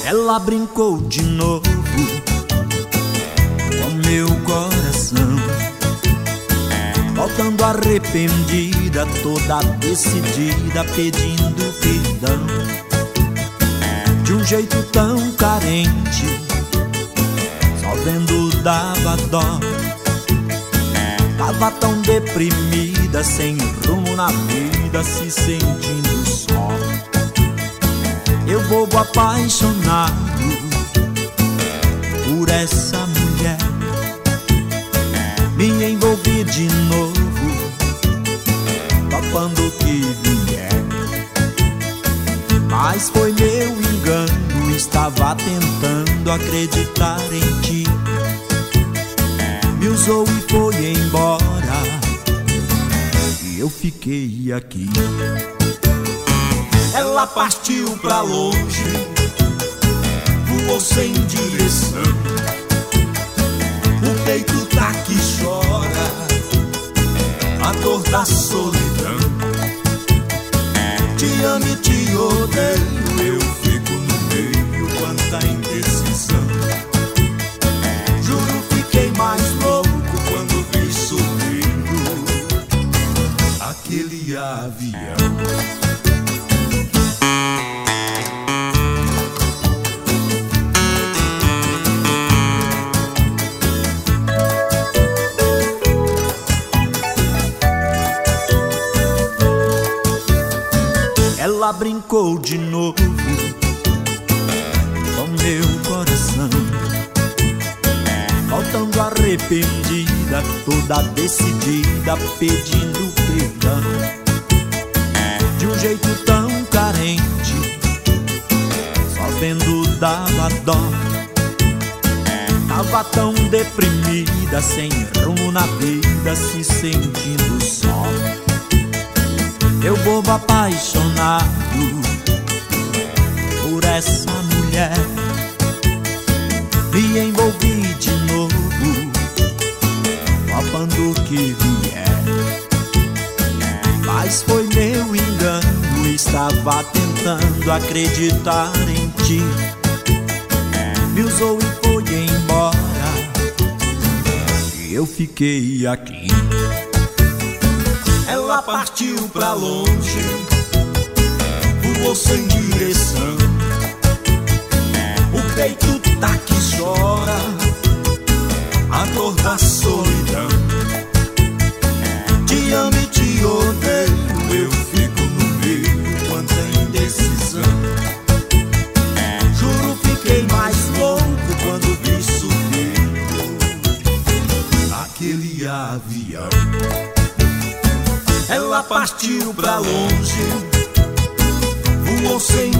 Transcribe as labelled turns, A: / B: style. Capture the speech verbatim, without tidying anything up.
A: Ela brincou de novo com meu coração, voltando arrependida, toda decidida, pedindo perdão. De um jeito tão carente, só vendo dava dó. Tava tão deprimida, sem rumo na vida, se sentindo só. Eu bobo apaixonado por essa mulher, me envolvi de novo, topando o que vier. Mas foi meu engano, estava tentando acreditar em ti. Me usou e foi embora, e eu fiquei aqui. Ela partiu pra longe, voou sem direção. O peito tá que chora, a dor da solidão. Te amo e te odeio, eu fico no meio, quanta indecisão. Juro, fiquei mais louco quando vi subindo aquele avião. Ela brincou de novo com meu coração, voltando arrependida, toda decidida, pedindo perdão. De um jeito tão carente, só vendo dava dó. Tava tão deprimida, sem rumo na vida, se sentindo só. Eu bobo apaixonado por essa mulher, me envolvi de novo, topando o que vier. Mas foi meu engano, estava tentando acreditar em ti. Me usou e foi embora, e eu fiquei aqui. Ela partiu pra longe, voou sem direção. O peito tá que chora, a dor da solidão. Te amo e te odeio, eu fico no meio, quanta indecisão. Juro, fiquei mais louco quando vi subindo aquele avião. Ela partiu pra longe, voou sem